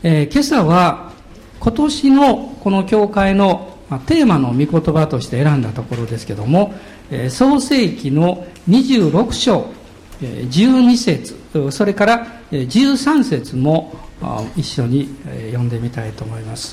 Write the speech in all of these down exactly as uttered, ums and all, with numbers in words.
えー、今朝は今年のこの教会のテーマの御言葉として選んだところですけども、えー、創世記のにじゅうろく章、えー、じゅうに節、それからじゅうさん節も一緒に読んでみたいと思います。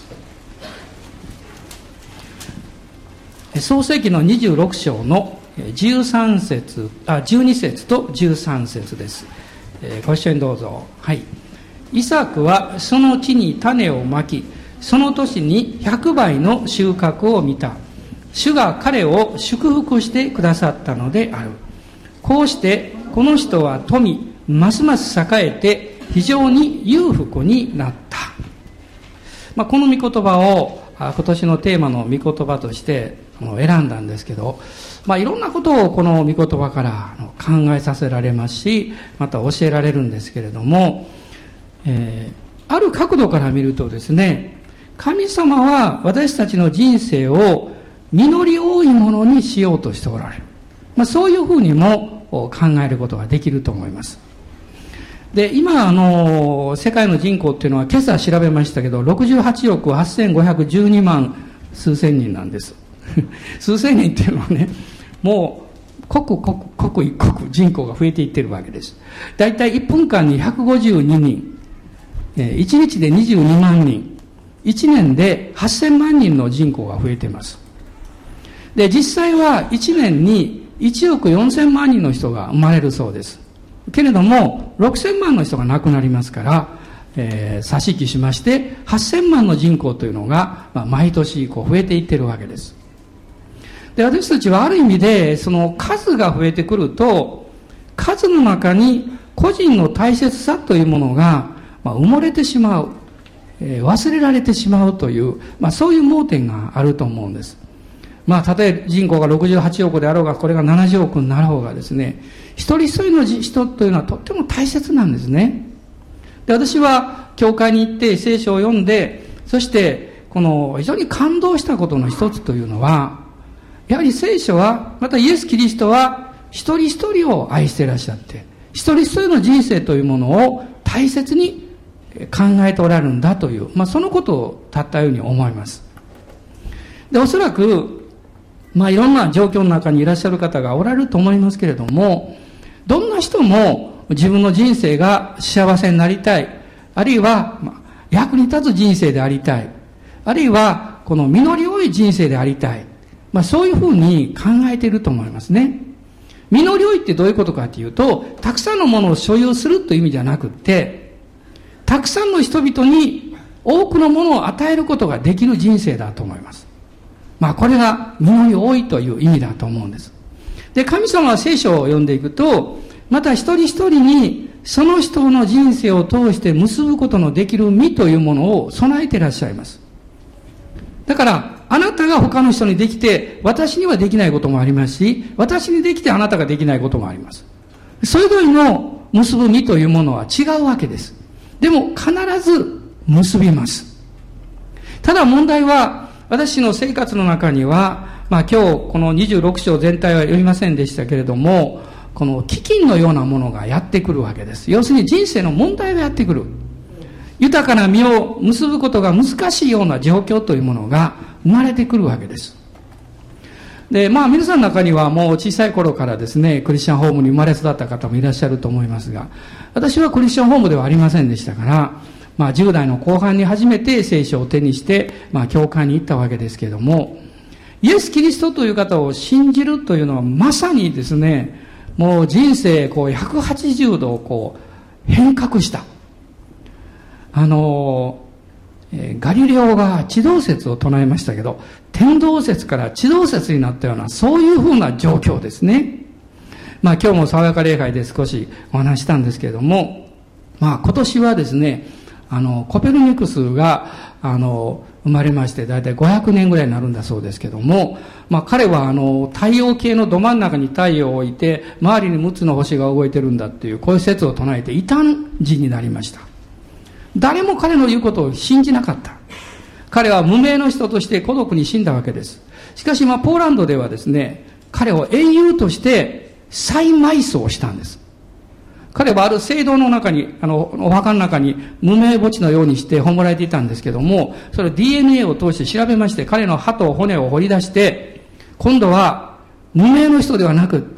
創世記のにじゅうろく章のじゅうさん節、あ、じゅうに節とじゅうさん節です。えー、ご一緒にどうぞ。はい。イサクはその地に種をまき、その年にひゃくばいの収穫を見た。主が彼を祝福してくださったのである。こうしてこの人は富、ますます栄えて非常に裕福になった。まあ、この御言葉を今年のテーマの御言葉として選んだんですけど、まあ、いろんなことをこの御言葉から考えさせられますし、また教えられるんですけれども、えー、ある角度から見るとですね、神様は私たちの人生を実り多いものにしようとしておられる。まあ、そういうふうにも考えることができると思います。で、今、あの、世界の人口っていうのは今朝調べましたけど、ろくじゅうはちおくはっせんごひゃくじゅうにまん数千人なんです。数千人っていうのはね、もう、刻々、刻一刻人口が増えていってるわけです。だいたいいっぷんかんにひゃくごじゅうににん、いちにちでにじゅうにまんにん、いちねんではっせんまんにんの人口が増えています。で、実際はいちねんにいちおくよんせんまんにんの人が生まれるそうです。けれども、ろくせんまんの人が亡くなりますから、えー、差し引きしまして、はっせんまんの人口というのが、まあ、毎年こう増えていってるわけです。で、私たちはある意味で、その数が増えてくると、数の中に個人の大切さというものが、まあ、埋もれてしまう、えー、忘れられてしまうという、まあ、そういう盲点があると思うんです。まあ、例えば人口がろくじゅうはちおくであろうが、これがななじゅうおくになろうがですね、一人一人の人というのはとっても大切なんですね。で、私は教会に行って聖書を読んで、そしてこの非常に感動したことの一つというのは、やはり聖書は、またイエス・キリストは一人一人を愛していらっしゃって、一人一人の人生というものを大切に考えておられるんだという、まあ、そのことをたったように思います。で、おそらくまあいろんな状況の中にいらっしゃる方がおられると思いますけれども、どんな人も自分の人生が幸せになりたい、あるいは役に立つ人生でありたい、あるいはこの実り多い人生でありたい、まあそういうふうに考えていると思いますね。実り多いってどういうことかというと、たくさんのものを所有するという意味じゃなくって、たくさんの人々に多くのものを与えることができる人生だと思います。まあこれが実り多いという意味だと思うんです。で、神様は聖書を読んでいくと、また一人一人にその人の人生を通して結ぶことのできる実というものを備えていらっしゃいます。だから、あなたが他の人にできて、私にはできないこともありますし、私にできてあなたができないこともあります。それぞれの結ぶ実というものは違うわけです。でも必ず結びます。ただ問題は、私の生活の中には、まあ今日このにじゅうろく章全体は読みませんでしたけれども、この飢饉のようなものがやってくるわけです。要するに人生の問題がやってくる。豊かな実を結ぶことが難しいような状況というものが生まれてくるわけです。で、まあ皆さんの中にはもう小さい頃からですね、クリスチャンホームに生まれ育った方もいらっしゃると思いますが、私はクリスチャンホームではありませんでしたから、まあじゅう代の後半に初めて聖書を手にして、まあ教会に行ったわけですけれども、イエス・キリストという方を信じるというのはまさにですね、もう人生こうひゃくはちじゅうどこう変革した。あの、えー、ガリレオが地動説を唱えましたけど、天動説から地動説になったような、そういうふうな状況ですね。まあ今日も爽やか礼拝で少しお話したんですけれども、まあ今年はですね、あの、コペルニクスが、あの、生まれまして、だいたいごひゃくねんぐらいになるんだそうですけども、まあ彼はあの、太陽系のど真ん中に太陽を置いて、周りにむっつの星が動いてるんだっていう、こういう説を唱えて異端人になりました。誰も彼の言うことを信じなかった。彼は無名の人として孤独に死んだわけです。しかしまあ、ポーランドではですね、彼を英雄として再埋葬したんです。 彼はある聖堂の中に、あの、お墓の中に無名墓地のようにして葬られていたんですけども、それを ディーエヌエー を通して調べまして、彼の歯と骨を掘り出して、今度は無名の人ではなくって、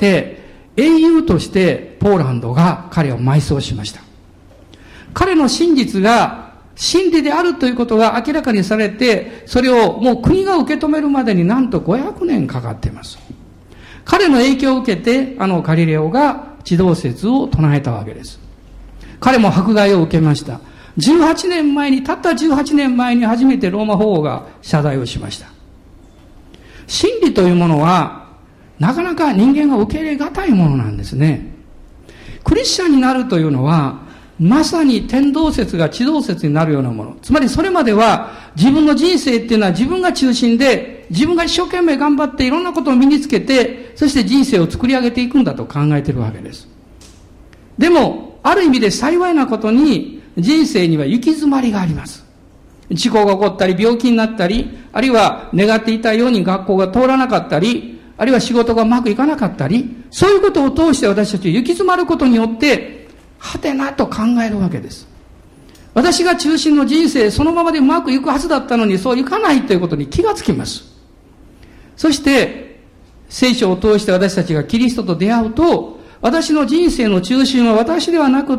英雄としてポーランドが彼を埋葬しました。彼の真実が真理であるということが明らかにされて、それをもう国が受け止めるまでになんとごひゃくねんかかっています。彼の影響を受けて、あのガリレオが地動説を唱えたわけです。彼も迫害を受けました。じゅうはちねんまえに、たったじゅうはちねんまえに初めてローマ法王が謝罪をしました。真理というものは、なかなか人間が受け入れがたいものなんですね。クリスチャンになるというのは、まさに天動説が地動説になるようなもの。つまりそれまでは自分の人生っていうのは自分が中心で、自分が一生懸命頑張っていろんなことを身につけて、そして人生を作り上げていくんだと考えているわけです。でも、ある意味で幸いなことに人生には行き詰まりがあります。事故が起こったり、病気になったり、あるいは願っていたように学校が通らなかったり、あるいは仕事がうまくいかなかったり、そういうことを通して私たちは行き詰まることによって、はてなと考えるわけです。私が中心の人生、そのままでうまくいくはずだったのに、そういかないということに気がつきます。そして、聖書を通して私たちがキリストと出会うと、私の人生の中心は私ではなくって、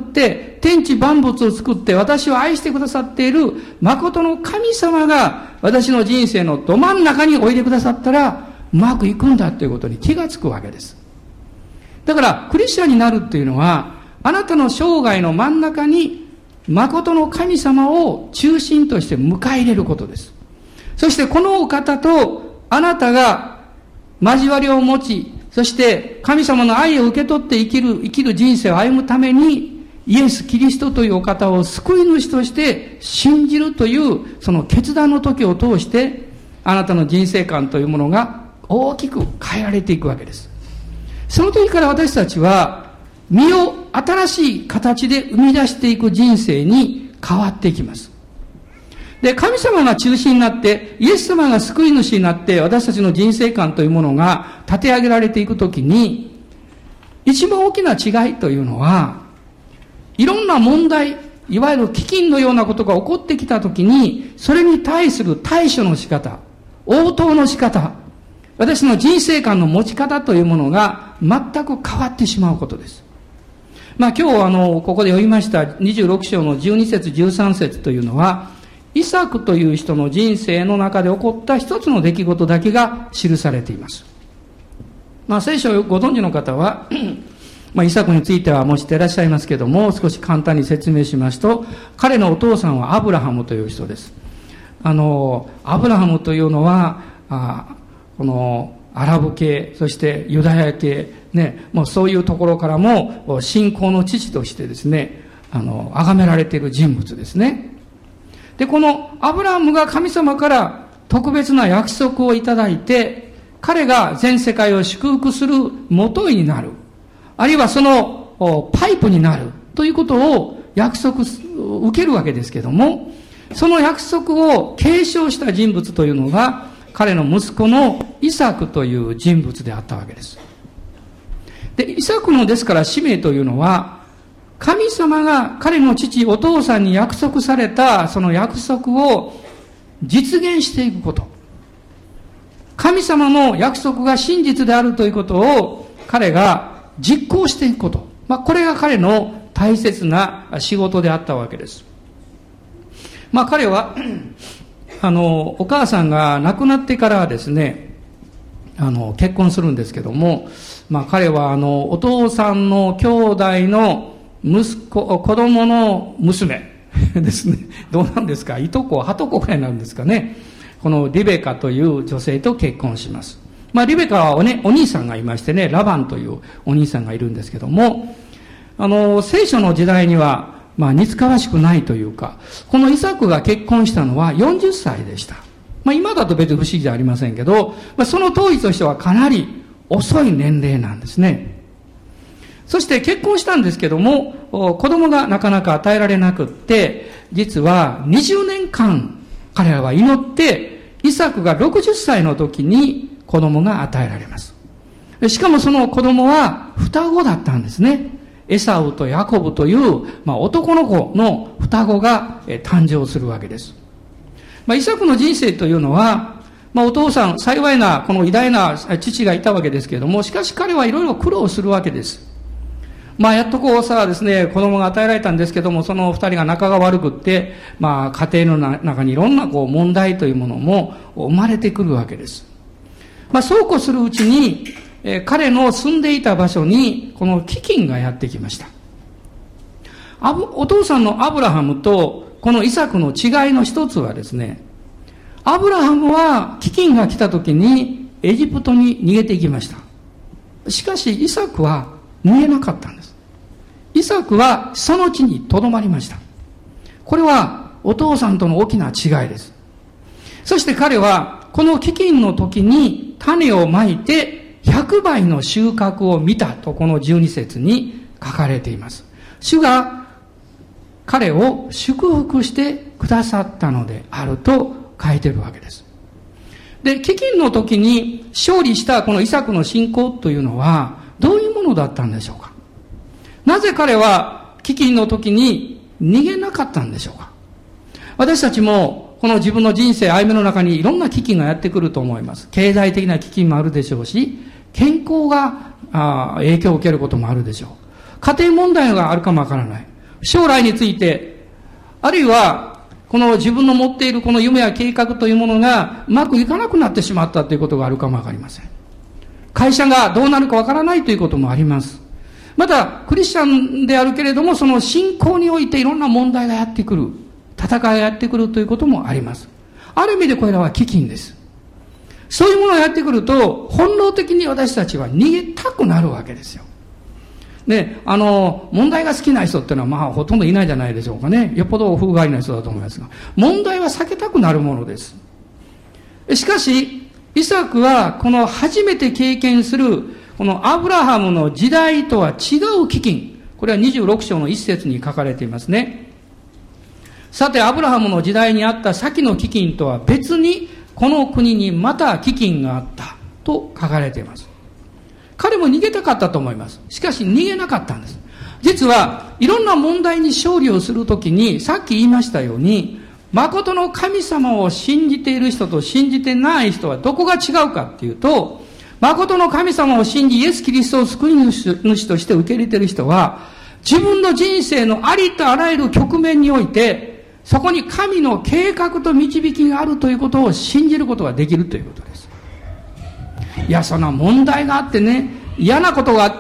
天地万物を作って私を愛してくださっている誠の神様が私の人生のど真ん中においでくださったら、うまくいくんだということに気がつくわけです。だから、クリスチャンになるっていうのは、あなたの生涯の真ん中に誠の神様を中心として迎え入れることです。そしてこのお方とあなたが交わりを持ち、そして神様の愛を受け取って生きる、生きる人生を歩むために、イエス・キリストというお方を救い主として信じるというその決断の時を通して、あなたの人生観というものが大きく変えられていくわけです。その時から私たちは身を新しい形で生み出していく人生に変わっていきます。で、神様が中心になって、イエス様が救い主になって、私たちの人生観というものが立て上げられていくときに、一番大きな違いというのは、いろんな問題、いわゆる飢饉のようなことが起こってきたときに、それに対する対処の仕方、応答の仕方、私の人生観の持ち方というものが全く変わってしまうことです。まあ今日あの、ここで読みましたにじゅうろく章のじゅうに節じゅうさん節というのは、イサクという人の人生の中で起こった一つの出来事だけが記されています。まあ聖書をご存知の方は、まあイサクについてはもう知っていらっしゃいますけども、少し簡単に説明しますと、彼のお父さんはアブラハムという人です。あの、アブラハムというのは、あこのアラブ系、そしてユダヤ系、ね、もうそういうところからも信仰の父としてですね、あの、崇められている人物ですね。で、このアブラハムが神様から特別な約束をいただいて、彼が全世界を祝福する元になる。あるいはそのパイプになるということを約束受けるわけですけども、その約束を継承した人物というのが、彼の息子のイサクという人物であったわけです。で、イサクのですから使命というのは、神様が彼の父、お父さんに約束されたその約束を実現していくこと。神様の約束が真実であるということを彼が実行していくこと。まあ、これが彼の大切な仕事であったわけです。まあ、彼は、あの、お母さんが亡くなってからはですね、あの、結婚するんですけども、まあ、彼はあの、お父さんの兄弟の息子、子供の娘ですね。どうなんですか？いとこ、はとこくらいなんですかね。このリベカという女性と結婚します。まあ、リベカはおね、お兄さんがいましてね、ラバンというお兄さんがいるんですけども、あの、聖書の時代には、まあ、似つかわしくないというか、このイサクが結婚したのはよんじゅっさいでした。まあ、今だと別に不思議じゃありませんけど、まあ、その当時としてはかなり遅い年齢なんですね。そして結婚したんですけども、子供がなかなか与えられなくって、実はにじゅうねんかん彼らは祈って、イサクがろくじゅっさいの時に子供が与えられます。しかもその子供は双子だったんですね。 エサウとヤコブという、まあ、男の子の双子が誕生するわけです。まあ、イサクの人生というのは、まあ、お父さん、幸いな、この偉大な父がいたわけですけれども、しかし彼はいろいろ苦労するわけです。まあ、やっとこうさ、ですね、子供が与えられたんですけども、その二人が仲が悪くって、まあ、家庭の中にいろんなこう問題というものも生まれてくるわけです。まあ、そうこうするうちに、えー、彼の住んでいた場所に、この飢饉がやってきました。アブお父さんのアブラハムと、このイサクの違いの一つはですね、アブラハムは飢饉が来た時にエジプトに逃げていきました。しかしイサクは逃げなかったんです。イサクはその地に留まりました。これはお父さんとの大きな違いです。そして彼はこの飢饉の時に種をまいてひゃくばいの収穫を見たとこのじゅうに節に書かれています。主が彼を祝福してくださったのであると書いてるわけです。で、飢饉の時に勝利したこのイサクの信仰というのはどういうものだったんでしょうか。なぜ彼は飢饉の時に逃げなかったんでしょうか。私たちもこの自分の人生歩みの中にいろんな飢饉がやってくると思います。経済的な飢饉もあるでしょうし、健康があ影響を受けることもあるでしょう。家庭問題があるかもわからない。将来について、あるいはこの自分の持っているこの夢や計画というものがうまくいかなくなってしまったということがあるかもわかりません。会社がどうなるかわからないということもあります。また、クリスチャンであるけれども、その信仰においていろんな問題がやってくる。戦いがやってくるということもあります。ある意味でこれらは飢饉です。そういうものがやってくると、本能的に私たちは逃げたくなるわけですよ。で、あの、問題が好きな人っていうのはまあほとんどいないんじゃないでしょうかね。よっぽど風変わりな人だと思いますが、問題は避けたくなるものです。しかし、イサクはこの初めて経験するこのアブラハムの時代とは違う飢饉。これはにじゅうろく章の一節に書かれていますね。さて、アブラハムの時代にあった先の飢饉とは別に、この国にまた飢饉があったと書かれています。彼も逃げたかったと思います。しかし逃げなかったんです。実はいろんな問題に勝利をするときに、さっき言いましたように、誠の神様を信じている人と信じてない人はどこが違うかっていうと、誠の神様を信じ、イエス・キリストを救い主として受け入れている人は、自分の人生のありとあらゆる局面において、そこに神の計画と導きがあるということを信じることができるということです。いや、そんな問題があってね、嫌なことがあって、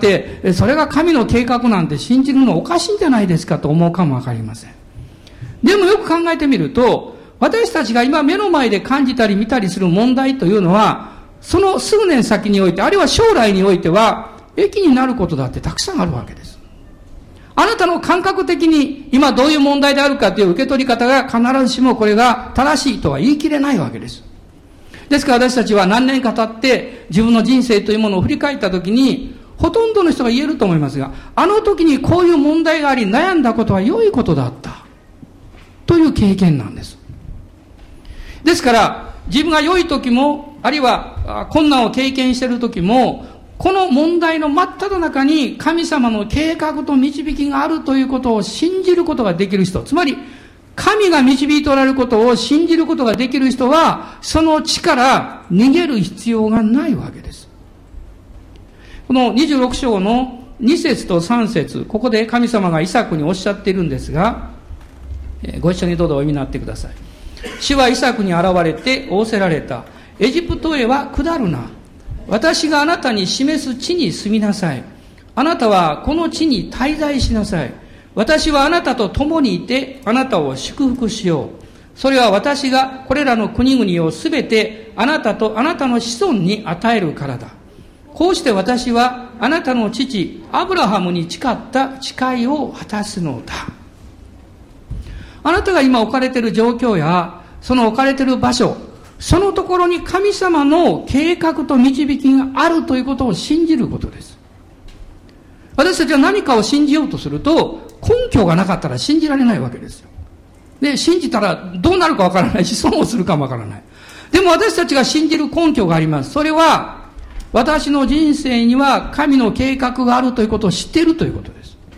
それが神の計画なんて信じるのおかしいんじゃないですかと思うかもわかりません。でもよく考えてみると、私たちが今目の前で感じたり見たりする問題というのは、その数年先において、あるいは将来においては、益になることだってたくさんあるわけです。あなたの感覚的に今どういう問題であるかという受け取り方が必ずしもこれが正しいとは言い切れないわけです。ですから私たちは何年か経って自分の人生というものを振り返ったときに、ほとんどの人が言えると思いますが、あの時にこういう問題があり悩んだことは良いことだったという経験なんです。ですから自分が良い時も、あるいは困難を経験している時も、この問題の真っ只中に神様の計画と導きがあるということを信じることができる人、つまり神が導いておられることを信じることができる人は、その地から逃げる必要がないわけです。このにじゅうろく章のに節とさん節、ここで神様がイサクにおっしゃっているんですが、ご一緒にどうぞお読みになってください。主はイサクに現れて仰せられた。エジプトへは下るな。私があなたに示す地に住みなさい。あなたはこの地に滞在しなさい。私はあなたと共にいて、あなたを祝福しよう。それは私がこれらの国々をすべてあなたとあなたの子孫に与えるからだ。こうして私はあなたの父アブラハムに誓った誓いを果たすのだ。あなたが今置かれている状況や、その置かれている場所、そのところに神様の計画と導きがあるということを信じることです。私たちは何かを信じようとすると、根拠がなかったら信じられないわけですよ。で、信じたらどうなるかわからないし、損をするかもわからない。でも私たちが信じる根拠があります。それは、私の人生には神の計画があるということを知っているということです。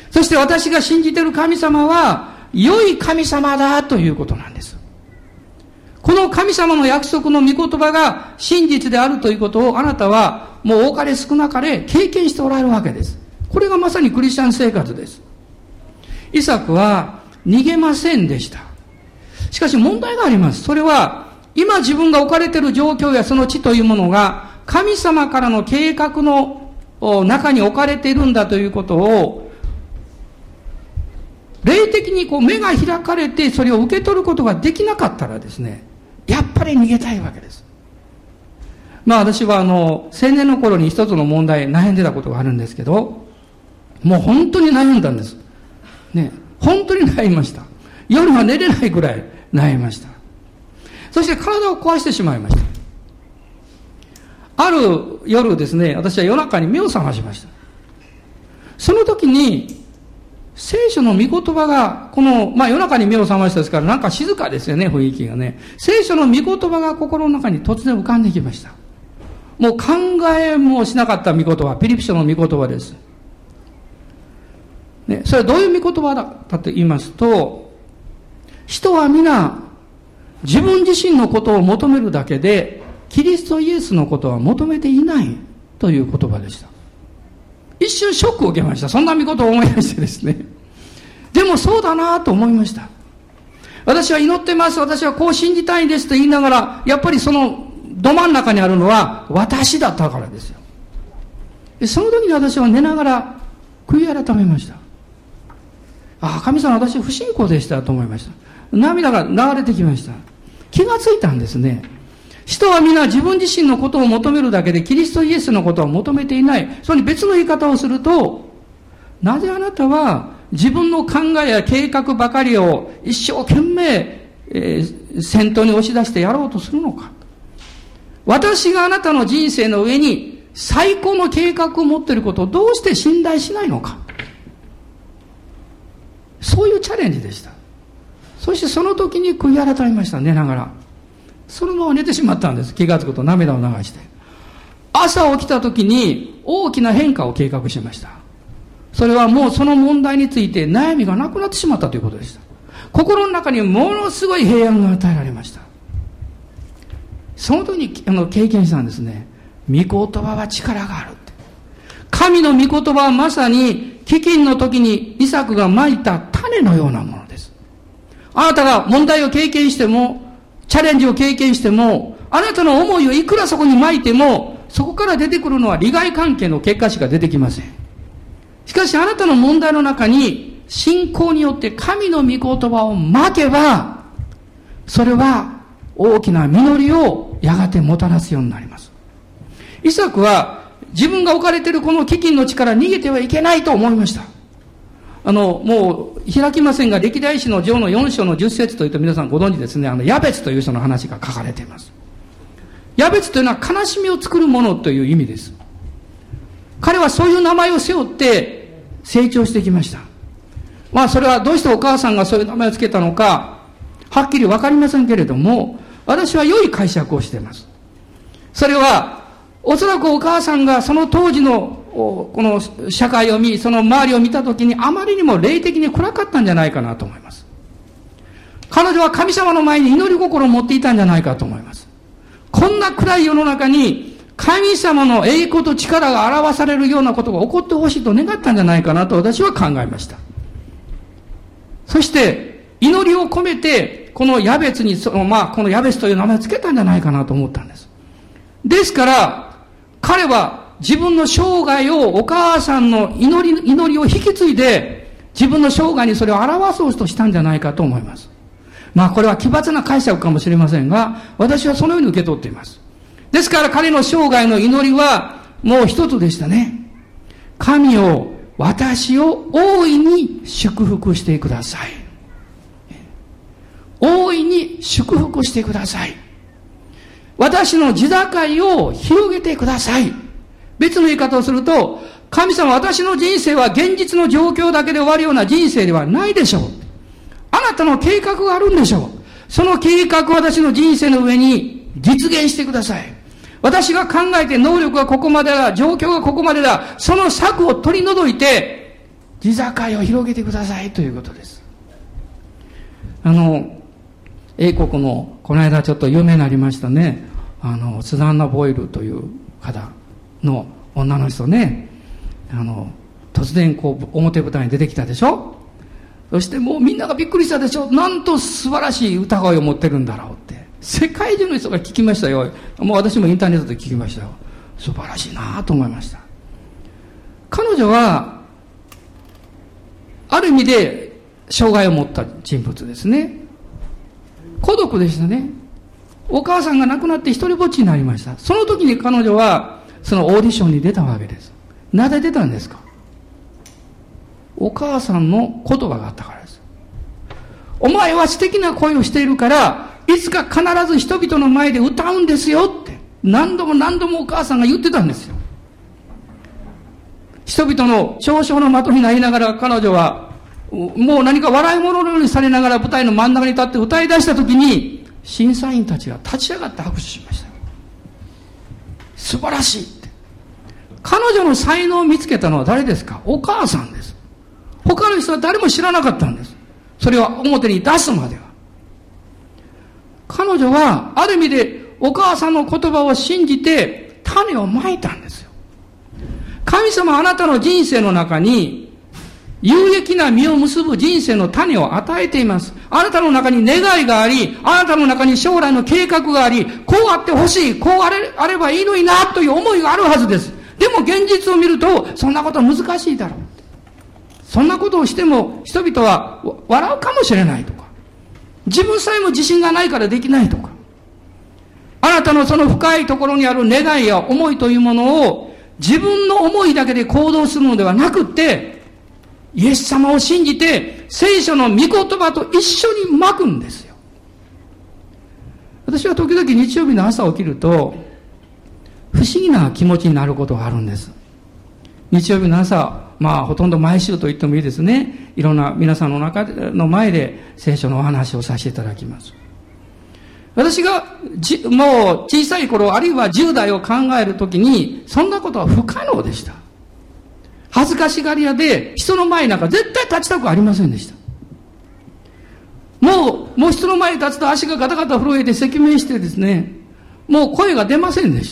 そして私が信じている神様は良い神様だということなんです。この神様の約束の御言葉が真実であるということをあなたはもう多かれ少なかれ経験しておられるわけです。これがまさにクリスチャン生活です。イサクは逃げませんでした。しかし問題があります。それは今自分が置かれている状況やその地というものが神様からの計画の中に置かれているんだということを霊的にこう目が開かれてそれを受け取ることができなかったらですね、やっぱり逃げたいわけです。まあ私はあの青年の頃に一つの問題悩んでたことがあるんですけど、もう本当に悩んだんですね。本当に悩みました。夜は寝れないぐらい悩みました。そして体を壊してしまいました。ある夜ですね、私は夜中に目を覚ましました。その時に聖書の御言葉が、この、まあ夜中に目を覚ましたですから、なんか静かですよね、雰囲気がね。聖書の御言葉が心の中に突然浮かんできました。もう考えもしなかった御言葉、ピリピ書の御言葉です。ね、それはどういう御言葉だったと言いますと、人は皆、自分自身のことを求めるだけで、キリストイエスのことは求めていないという言葉でした。一瞬ショックを受けました。そんな御言葉を思い出してですね。でもそうだなと思いました。私は祈ってます。私はこう信じたいんですと言いながら、やっぱりそのど真ん中にあるのは私だったからですよ。でその時に私は寝ながら悔い改めました。ああ、神様私不信仰でしたと思いました。涙が流れてきました。気がついたんですね。人は皆自分自身のことを求めるだけでキリストイエスのことは求めていない。それに別の言い方をすると、なぜあなたは自分の考えや計画ばかりを一生懸命、えー、先頭に押し出してやろうとするのか。私があなたの人生の上に最高の計画を持っていることをどうして信頼しないのか。そういうチャレンジでした。そしてその時に悔い改めました。寝ながらそのまま寝てしまったんです。気がつくと涙を流して、朝起きた時に大きな変化を計画しました。それはもうその問題について悩みがなくなってしまったということでした。心の中にものすごい平安が与えられました。その時にあの経験したんですね。御言葉は力があるって。神の御言葉はまさに飢饉の時にイサクが蒔いた種のようなものです。あなたが問題を経験しても、チャレンジを経験しても、あなたの思いをいくらそこに蒔いても、そこから出てくるのは利害関係の結果しか出てきません。しかしあなたの問題の中に信仰によって神の御言葉をまけば、それは大きな実りをやがてもたらすようになります。イサクは自分が置かれているこの飢饉の地から逃げてはいけないと思いました。あの、もう開きませんが、歴代史の上のよん章のじゅっ節というと皆さんご存知ですね。あの、ヤベツという人の話が書かれています。ヤベツというのは悲しみを作るものという意味です。彼はそういう名前を背負って成長してきました。まあそれはどうしてお母さんがそういう名前をつけたのか、はっきりわかりませんけれども、私は良い解釈をしています。それは、おそらくお母さんがその当時のこの社会を見、その周りを見たときにあまりにも霊的に暗かったんじゃないかなと思います。彼女は神様の前に祈り心を持っていたんじゃないかと思います。こんな暗い世の中に神様の栄光と力が表されるようなことが起こってほしいと願ったんじゃないかなと私は考えました。そして祈りを込めてこのヤベツにその、まあ、このヤベツという名前をつけたんじゃないかなと思ったんです。ですから彼は自分の生涯をお母さんの祈り、祈りを引き継いで自分の生涯にそれを表そうとしたんじゃないかと思います。まあこれは奇抜な解釈かもしれませんが、私はそのように受け取っています。ですから彼の生涯の祈りはもう一つでしたね。神を、私を大いに祝福してください。大いに祝福してください。私の地境を広げてください。別の言い方をすると、神様、私の人生は現実の状況だけで終わるような人生ではないでしょう。あなたの計画があるんでしょう。その計画を私の人生の上に実現してください。私が考えて能力がここまでだ、状況がここまでだ、その策を取り除いて、 地境を広げてくださいということです。あの英国のこの間ちょっと有名になりましたね、あのスザンナ・ボイルという方の女の人ね、あの突然こう表舞台に出てきたでしょ。そしてもうみんながびっくりしたでしょ。なんと素晴らしい歌声を持ってるんだろうって、世界中の人が聞きましたよ。もう私もインターネットで聞きましたよ。素晴らしいなと思いました。彼女はある意味で障害を持った人物ですね。孤独でしたね。お母さんが亡くなって一人ぼっちになりました。その時に彼女はそのオーディションに出たわけです。なぜ出たんですか。お母さんの言葉があったからです。お前は素敵な声をしているからいつか必ず人々の前で歌うんですよって何度も何度もお母さんが言ってたんですよ。人々の嘲笑の的になりながら彼女はもう何か笑い物のようにされながら舞台の真ん中に立って歌い出した時に審査員たちが立ち上がって拍手しました。素晴らしいって。彼女の才能を見つけたのは誰ですか。お母さんです。他の人は誰も知らなかったんです。それは表に出すまでは。彼女はある意味でお母さんの言葉を信じて種をまいたんですよ。神様はあなたの人生の中に有益な実を結ぶ人生の種を与えています。あなたの中に願いがあり、あなたの中に将来の計画があり、こうあってほしい、こうあれ、あればいいのになという思いがあるはずです。でも現実を見るとそんなことは難しいだろう。そんなことをしても人々は笑うかもしれないとか、自分さえも自信がないからできないとか、あなたのその深いところにある願いや思いというものを自分の思いだけで行動するのではなくって、イエス様を信じて聖書の御言葉と一緒にまくんですよ。私は時々日曜日の朝起きると不思議な気持ちになることがあるんです。日曜日の朝、まあほとんど毎週と言ってもいいですね。いろんな皆さんの中の前で聖書のお話をさせていただきます。私がじもう小さい頃、あるいはじゅう代を考えるときにそんなことは不可能でした。恥ずかしがり屋で人の前なんか絶対立ちたくありませんでした。もうもう人の前に立つと足がガタガタ震えて赤面してですね、もう声が出ませんでした。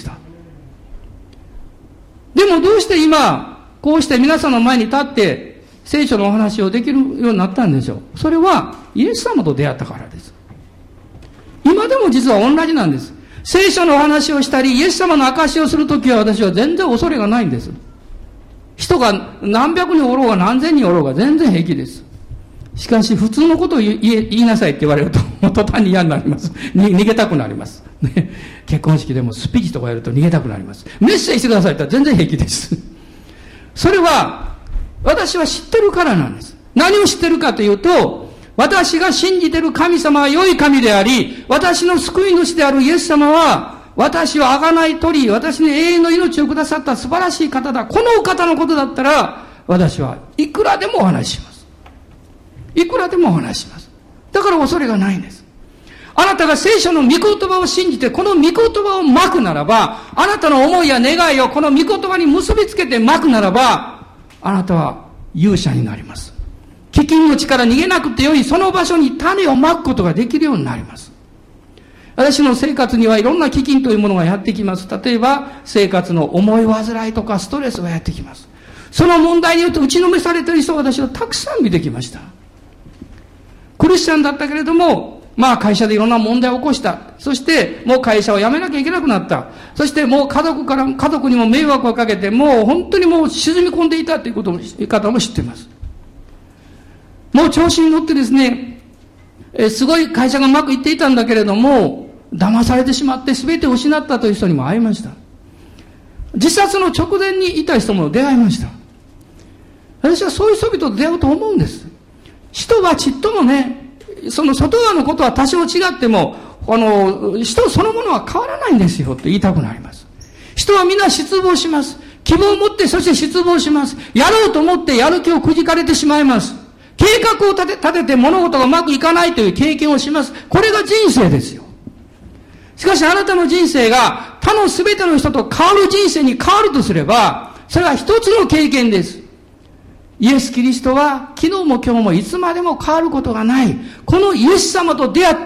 でもどうして今こうして皆さんの前に立って聖書のお話をできるようになったんでしょう。それはイエス様と出会ったからです。今でも実は同じなんです。聖書のお話をしたりイエス様の証しをするときは私は全然恐れがないんです。人が何百人おろうが何千人おろうが全然平気です。しかし普通のことを言い、言いなさいって言われると途端に嫌になります。逃げたくなります、ね、結婚式でもスピーチとかやると逃げたくなります。メッセージしてくださいって言ったら全然平気です。それは私は知ってるからなんです。何を知ってるかというと、私が信じてる神様は良い神であり、私の救い主であるイエス様は私を贖い取り、私に永遠の命をくださった素晴らしい方だ。このお方のことだったら私はいくらでもお話しします。いくらでもお話しします。だから恐れがないんです。あなたが聖書の御言葉を信じてこの御言葉をまくならば、あなたの思いや願いをこの御言葉に結びつけてまくならば、あなたは勇者になります。飢饉の地から逃げなくてよいその場所に種をまくことができるようになります。私の生活にはいろんな飢饉というものがやってきます。例えば生活の思い煩いとかストレスがやってきます。その問題によって打ちのめされている人を私はたくさん見てきました。クリスチャンだったけれども、まあ会社でいろんな問題を起こした。そしてもう会社を辞めなきゃいけなくなった。そしてもう家族から、家族にも迷惑をかけて、もう本当にもう沈み込んでいたということも、方も知っています。もう調子に乗ってですね、えすごい会社がうまくいっていたんだけれども、騙されてしまって全てを失ったという人にも会いました。自殺の直前にいた人も出会いました。私はそういう人々と出会うと思うんです。人はちっともね、その外側のことは多少違っても、あの、人そのものは変わらないんですよと言いたくなります。人は皆失望します。希望を持ってそして失望します。やろうと思ってやる気をくじかれてしまいます。計画を立て、立てて物事がうまくいかないという経験をします。これが人生ですよ。しかしあなたの人生が他の全ての人と変わる人生に変わるとすれば、それは一つの経験です。 イエス・キリストは昨日も今日もいつまでも変わることがない。このイエス様と出会って、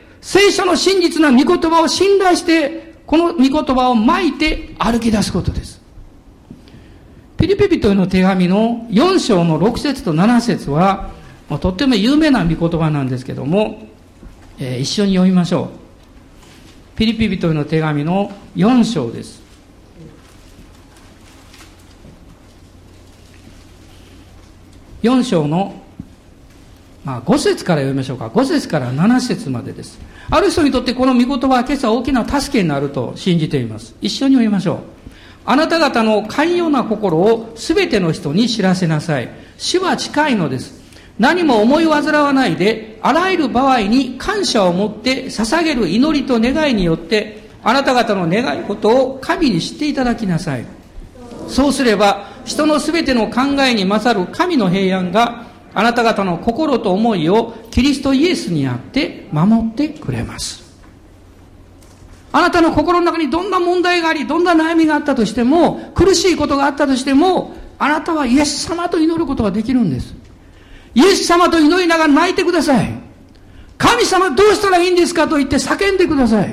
聖書の真実な御言葉を信頼して、この御言葉を巻いて歩き出すことです。ピリピ人への手紙のよん章のろく節となな節は、とっても有名な御言葉なんですけども、えー、一緒に読みましょう。ピリピ人への手紙のよん章です。よん章の、まあ、ご節から読みましょうか。ご節からなな節までです。ある人にとってこの御言葉は今朝大きな助けになると信じています。一緒に読みましょう。あなた方の寛容な心をすべての人に知らせなさい。主は近いのです。何も思い煩わないで、あらゆる場合に感謝を持って捧げる祈りと願いによって、あなた方の願い事を神に知っていただきなさい。そうすれば、人のすべての考えに勝る神の平安が、あなた方の心と思いをキリストイエスにあって守ってくれます。あなたの心の中にどんな問題があり、どんな悩みがあったとしても、苦しいことがあったとしても、あなたはイエス様と祈ることができるんです。イエス様と祈りながら泣いてください。神様どうしたらいいんですかと言って叫んでください。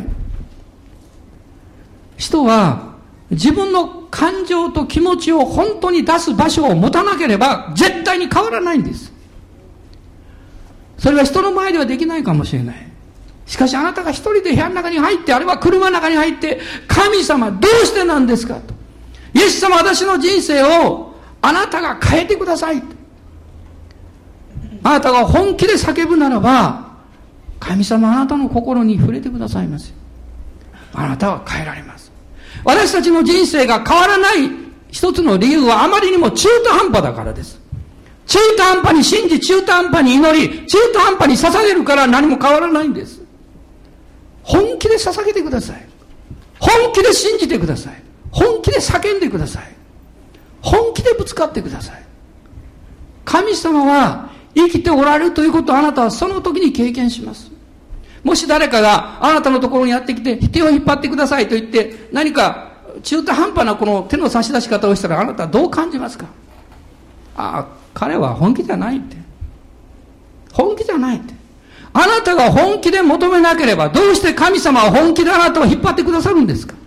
人は自分の感情と気持ちを本当に出す場所を持たなければ絶対に変わらないんです。それは人の前ではできないかもしれない。しかしあなたが一人で部屋の中に入って、あるいは車の中に入って、神様どうしてなんですかと。イエス様、私の人生をあなたが変えてください。あなたが本気で叫ぶならば、神様あなたの心に触れてくださいますよ。あなたは変えられます。私たちの人生が変わらない一つの理由はあまりにも中途半端だからです。中途半端に信じ、中途半端に祈り、中途半端に捧げるから何も変わらないんです。本気で捧げてください。本気で信じてください。本気で叫んでください。本気でぶつかってください。神様は生きておられるということをあなたはその時に経験します。もし誰かがあなたのところにやってきて手を引っ張ってくださいと言って何か中途半端なこの手の差し出し方をしたらあなたはどう感じますか？ああ、彼は本気じゃないって。本気じゃないって。あなたが本気で求めなければどうして神様は本気であなたを引っ張ってくださるんですか？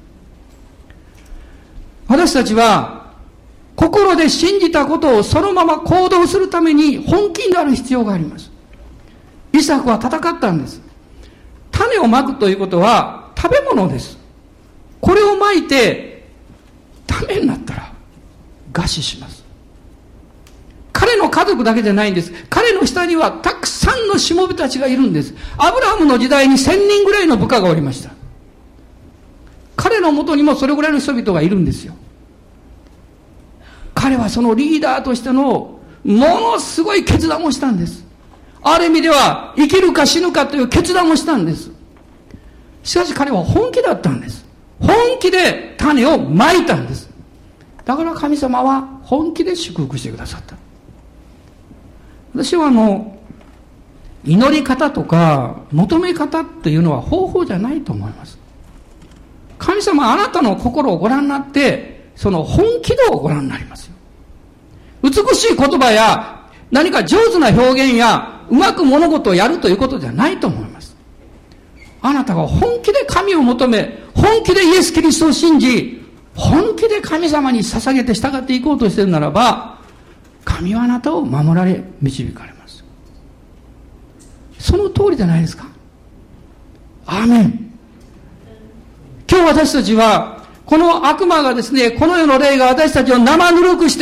私たちは心で信じたことをそのまま行動するために本気になる必要があります。イサクは戦ったんです。種をまくということは食べ物です。これをまいてダメになったら餓死します。彼の家族だけじゃないんです。彼の下にはたくさんのしもべたちがいるんです。アブラハムの時代にせんにんぐらいの部下がおりました。彼のもとにもそれぐらいの人々がいるんですよ。彼はそのリーダーとしてのものすごい決断をしたんです。ある意味では生きるか死ぬかという決断をしたんです。しかし彼は本気だったんです。本気で種をまいたんです。だから神様は本気で祝福してくださった。私はあの祈り方とか求め方っていうのは方法じゃないと思います。神様はあなたの心をご覧になってその本気度をご覧になりますよ。美しい言葉や何か上手な表現やうまく物事をやるということじゃないと思います。あなたが本気で神を求め、本気でイエス・キリストを信じ、本気で神様に捧げて従っていこうとしているならば、神はあなたを守られ、導かれます。その通りじゃないですか。アーメン。今日私たちは、この悪魔がですね、この世の霊が私たちを生ぬるくして、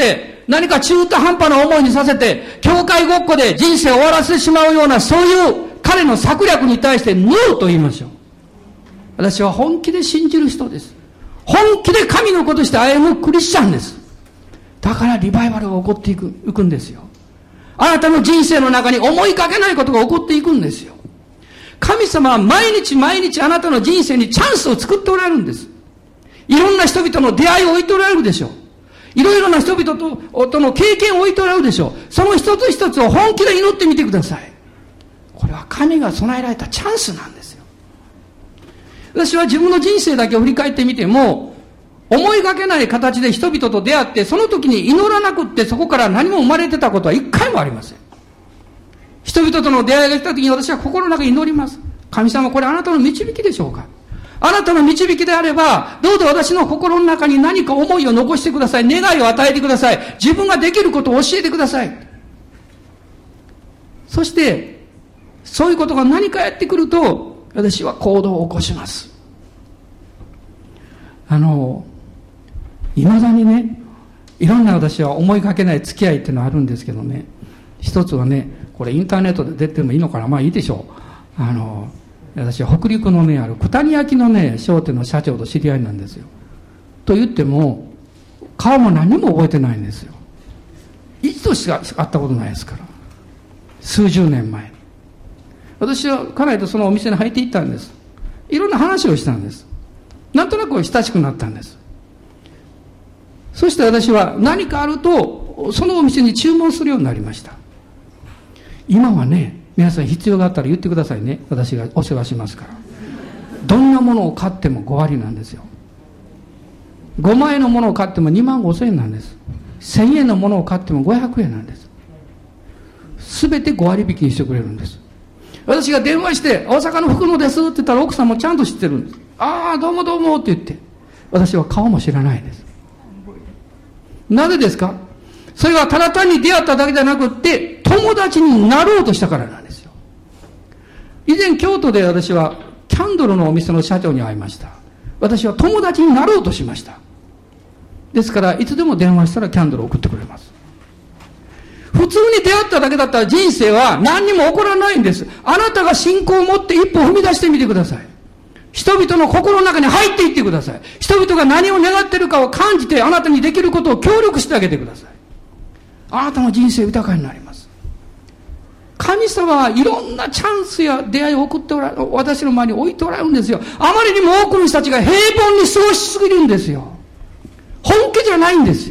何か中途半端な思いにさせて、教会ごっこで人生を終わらせてしまうような、そういう彼の策略に対してノーと言いましょう。私は本気で信じる人です。本気で神の子として歩むクリスチャンです。だからリバイバルが起こっていく、いくんですよ。あなたの人生の中に思いかけないことが起こっていくんですよ。神様は毎日毎日あなたの人生にチャンスを作っておられるんです。いろんな人々の出会いを置いておられるでしょう。いろいろな人々 と, との経験を置いておられるでしょう。その一つ一つを本気で祈ってみてください。これは神が備えられたチャンスなんですよ。私は自分の人生だけを振り返ってみても、 思いがけない形で人々と出会って、その時に祈らなくってそこから何も生まれてたことは一回もありません。人々との出会いが来た時に私は心の中に祈ります。神様、これあなたの導きでしょうか。あなたの導きであれば、どうぞ私の心の中に何か思いを残してください。願いを与えてください。自分ができることを教えてください。そして、そういうことが何かやってくると、私は行動を起こします。あの、いまだにね、いろんな私は思いがけない付き合いっていうのはあるんですけどね、一つはね、これインターネットで出てもいいのかな、まあいいでしょう。あの、私は北陸のね、ある九谷焼のね、商店の社長と知り合いなんですよ。と言っても、顔も何も覚えてないんですよ。一度しか会ったことないですから。数十年前。私は家内とそのお店に入っていったんです。いろんな話をしたんです。なんとなく親しくなったんです。そして私は何かあると、そのお店に注文するようになりました。今はね、皆さん必要があったら言ってくださいね。私がお世話しますから。どんなものを買ってもご割なんですよ。ごまん円のものを買ってもにまんごせんえんなんです。せんえんのものを買ってもごひゃくえんなんです。すべてご割引きにしてくれるんです。私が電話して、大阪の福野ですって言ったら奥さんもちゃんと知ってるんです。ああ、どうもどうもって言って、私は顔も知らないです。なぜですか？それはただ単に出会っただけじゃなくって、友達になろうとしたからなんですよ。以前京都で私はキャンドルのお店の社長に会いました。私は友達になろうとしました。ですからいつでも電話したらキャンドルを送ってくれます。普通に出会っただけだったら人生は何にも起こらないんです。あなたが信仰を持って一歩踏み出してみてください。人々の心の中に入っていってください。人々が何を願っているかを感じて、あなたにできることを協力してあげてください。あなたの人生豊かになります。神様はいろんなチャンスや出会いを送っておられ、私の前に置いておられるんですよ。あまりにも多くの人たちが平凡に過ごしすぎるんですよ。本気じゃないんですよ。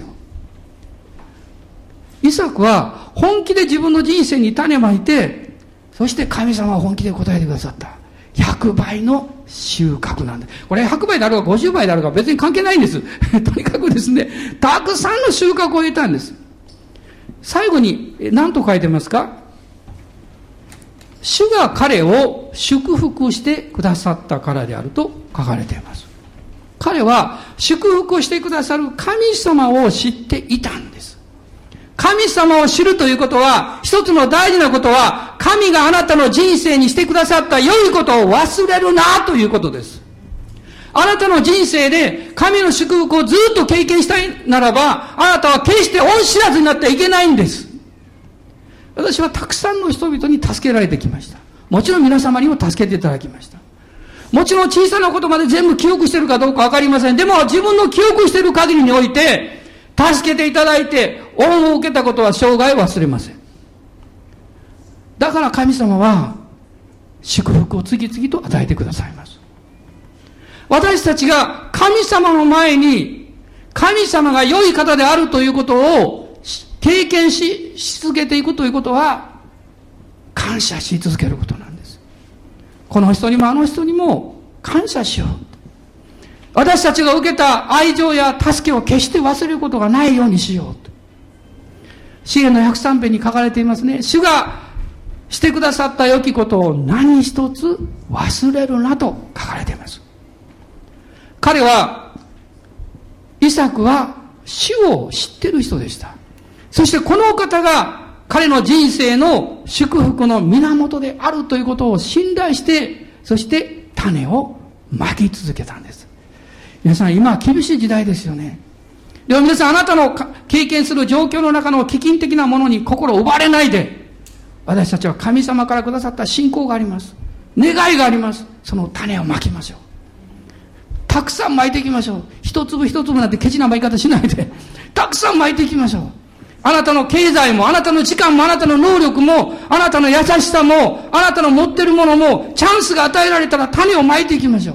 イサクは本気で自分の人生に種まいて、そして神様は本気で答えてくださった。ひゃくばいの収穫なんです。これひゃくばいであるかごじゅうばいであるか別に関係ないんです。とにかくですね、たくさんの収穫を得たんです。最後に何と書いてますか？主が彼を祝福してくださったからであると書かれています。彼は祝福をしてくださる神様を知っていたんです。神様を知るということは、一つの大事なことは、神があなたの人生にしてくださった良いことを忘れるなということです。あなたの人生で神の祝福をずっと経験したいならば、あなたは決して恩知らずになってはいけないんです。私はたくさんの人々に助けられてきました。もちろん皆様にも助けていただきました。もちろん小さなことまで全部記憶しているかどうかわかりません。でも自分の記憶している限りにおいて、助けていただいて恩を受けたことは生涯忘れません。だから神様は祝福を次々と与えてくださいます。私たちが神様の前に神様が良い方であるということを経験し、し続けていくということは感謝し続けることなんです。この人にもあの人にも感謝しよう。私たちが受けた愛情や助けを決して忘れることがないようにしようと。詩篇のひゃくさん編に書かれていますね。主がしてくださった良きことを何一つ忘れるなと書かれています。彼は、イサクは主を知っている人でした。そしてこの方が彼の人生の祝福の源であるということを信頼して、そして種をまき続けたんです。皆さん、今は厳しい時代ですよね。でも皆さん、あなたの経験する状況の中の飢饉的なものに心を奪われないで、私たちは神様からくださった信仰があります。願いがあります。その種をまきましょう。たくさんまいていきましょう。一粒一粒なんてケチなまき方しないで、たくさんまいていきましょう。あなたの経済も、あなたの時間も、あなたの能力も、あなたの優しさも、あなたの持っているものも、チャンスが与えられたら種をまいていきましょう。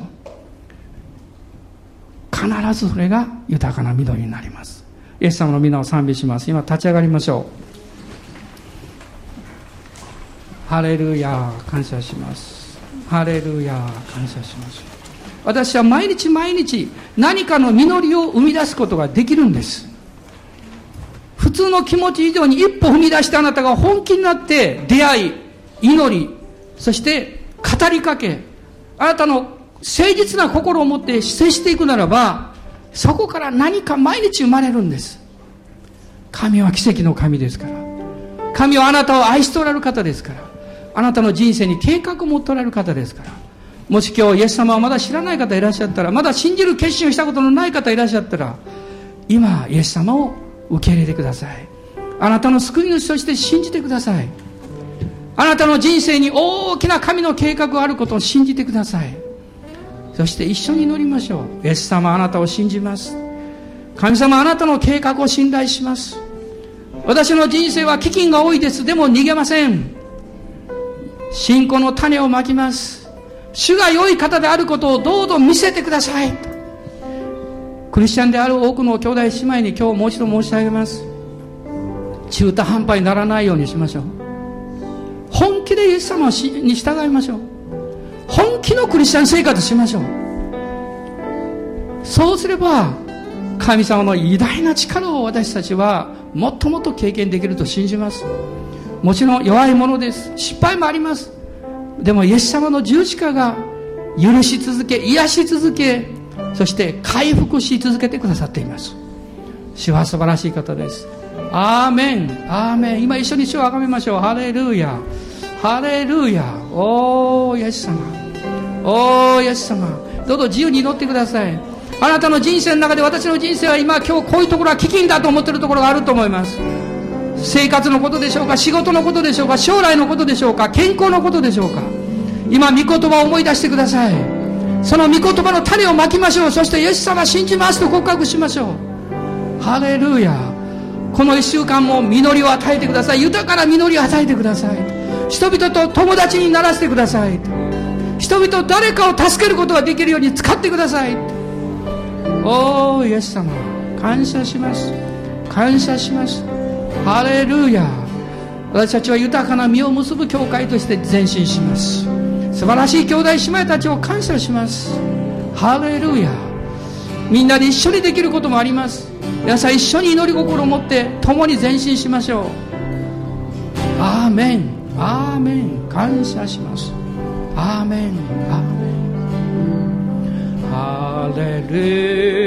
必ずそれが豊かな緑になります。イエス様の皆を賛美します。今立ち上がりましょう。ハレルヤ、感謝します。ハレルヤ、感謝します。 私は毎日毎日何かの実りを生み出すことができるんです。普通の気持ち以上に一歩踏み出してあなたが本気になって出会い、祈り、そして語りかけ、あなたの誠実な心を持って接していくならば、そこから何か毎日生まれるんです。神は奇跡の神ですから。神はあなたを愛しておられる方ですから。あなたの人生に計画を持っておられる方ですから。もし今日イエス様をまだ知らない方いらっしゃったら、まだ信じる決心をしたことのない方いらっしゃったら、今イエス様を受け入れてください。あなたの救い主として信じてください。あなたの人生に大きな神の計画があることを信じてください。そして一緒に祈りましょう。イエス様、あなたを信じます。神様、あなたの計画を信頼します。私の人生は飢饉が多いです。でも逃げません。信仰の種をまきます。主が良い方であることをどうぞ見せてください。クリスチャンである多くの兄弟姉妹に今日もう一度申し上げます。中途半端にならないようにしましょう。本気でイエス様に従いましょう。本気のクリスチャン生活しましょう。そうすれば神様の偉大な力を私たちはもっともっと経験できると信じます。もちろん弱いものです。失敗もあります。でもイエス様の十字架が許し続け、癒し続け、そして回復し続けてくださっています。主は素晴らしい方です。アーメン、アーメン。今一緒に主をあがめましょう。ハレルヤ、ハレルヤ。おーイエス様、おーイエス様、どうぞ自由に祈ってください。あなたの人生の中で、私の人生は今今日こういうところは飢饉だと思っているところがあると思います。生活のことでしょうか、仕事のことでしょうか、将来のことでしょうか、健康のことでしょうか。今御言葉を思い出してください。その御言葉の種をまきましょう。そしてイエス様信じますと告白しましょう。ハレルヤ。この一週間も実りを与えてください。豊かな実りを与えてください。人々と友達にならせてください。人々誰かを助けることができるように使ってください。おーイエス様、感謝します、感謝します。ハレルヤ。私たちは豊かな実を結ぶ教会として前進します。素晴らしい兄弟姉妹たちを感謝します。ハレルヤ。みんなで一緒にできることもあります。皆さん一緒に祈り心を持って共に前進しましょう。アーメン、アーメン。感謝します。アーメン、アーメン。ハレルヤ。